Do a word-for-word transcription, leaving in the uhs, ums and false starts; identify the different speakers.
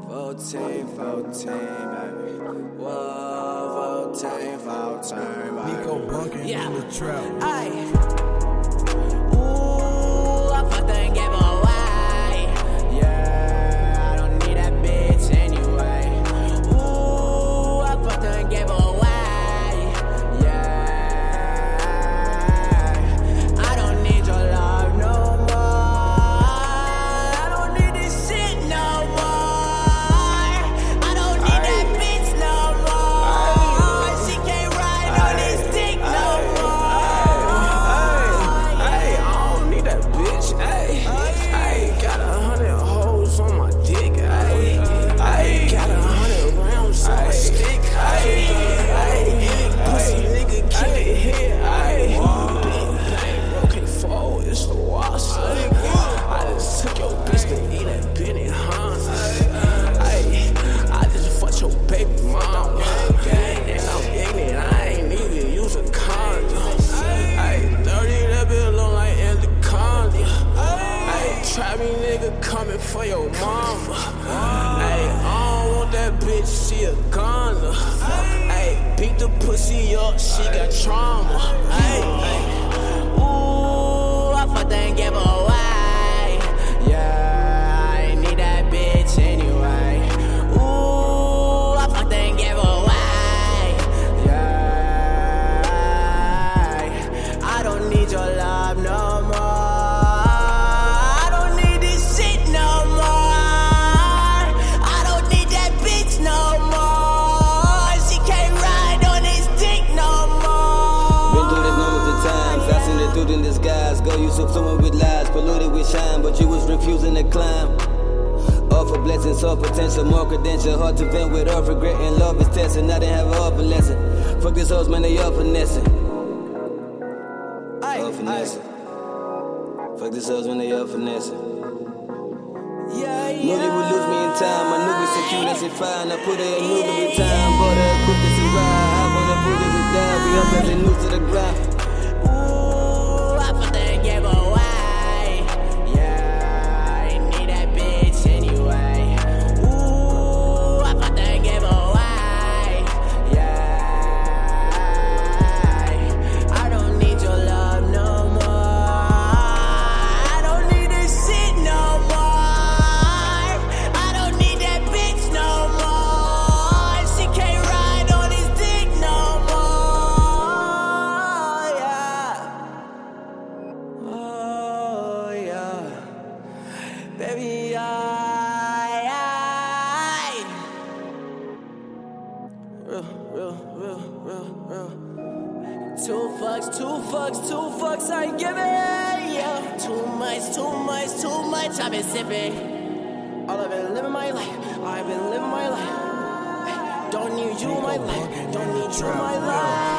Speaker 1: fourteen, fourteen, baby. Whoa, fourteen, fourteen, baby.
Speaker 2: Nico bunking
Speaker 1: yeah.
Speaker 2: in the trap.
Speaker 1: Aye. Ooh, I fucked her and gave her away. Yeah, I don't need that bitch anyway. Ooh, I fucked her and gave her away. Yeah, I don't need your love no more. I don't need this shit no more. I don't need Aye. that bitch no more. Aye. She can't ride Aye. on this dick no more. Hey, I don't need that bitch. Hey, I got a hundred hoes on my dick. Hey, I got a hundred rounds on my stick. Hey, pussy nigga can't hit. Hey, big bang, okay, fall, it's the wash. I just took your bitch to eat that Benny Hans. Hey, I just fucked your baby mom. And I'm ignorant, I ain't even use a condom. Hey, thirty, that bitch look like Anaconda. Hey, try me nigga coming for your mama. Hey, I don't want that bitch, she a goner. Hey, beat the pussy up, she got trauma. Hey, ooh, I fucked her and gave her away. Yeah, I ain't need that bitch anyway. Ooh, I fucked her and gave her away. Yeah, I don't need your love no more. I don't need this shit no more. I don't need that bitch no more. She can't ride on this dick no more.
Speaker 3: Been through this numbers of times, I seen it through in disguise. Go you subsumed with lies, polluted with shine, but you was refusing to climb. Offer blessings, so potential, more credential. Hard to vent with all regret and love is testing. I didn't have a offer lesson. Fuck this hoes, man, they all finessing. All finessing. Fuck this hoes, man, they all finessing.
Speaker 1: Yeah, yeah.
Speaker 3: Knew you would lose me in time. I knew we secure, that's it fine. I put her in new every time. Bought her a quick as a ride. I wanna put this and down. We up as a news to the ground.
Speaker 1: Ooh, I fucked her and gave her away. Yeah, I ain't need that bitch anyway. Ooh, I fucked her and gave her away. Yeah, I don't need your love no more. I don't need this shit no more. I don't need that bitch no more. She can't ride on this dick no more. Yeah. Oh yeah, baby, I, I, real, real, real, real, real. Two fucks, two fucks, two fucks, I give it, yeah. Too much, too much, too much, I've been sipping. All I've been living my life, I've been living my life. Don't need you in my life, don't need you in my life.